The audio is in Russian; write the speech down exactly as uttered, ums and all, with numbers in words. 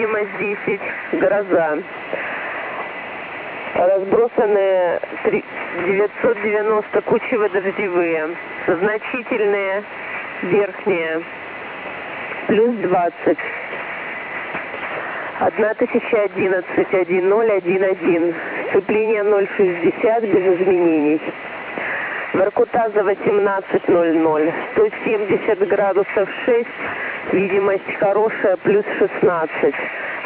видимость десять, гроза. Разбросаны девятьсот девяносто кучево-дождевые, значительные верхние, плюс двадцать. тысяча одиннадцать, один ноль один один, сцепление ноль шестьдесят без изменений. Воркута за восемнадцать ноль ноль, сто семьдесят градусов шесть, видимость хорошая, плюс шестнадцать.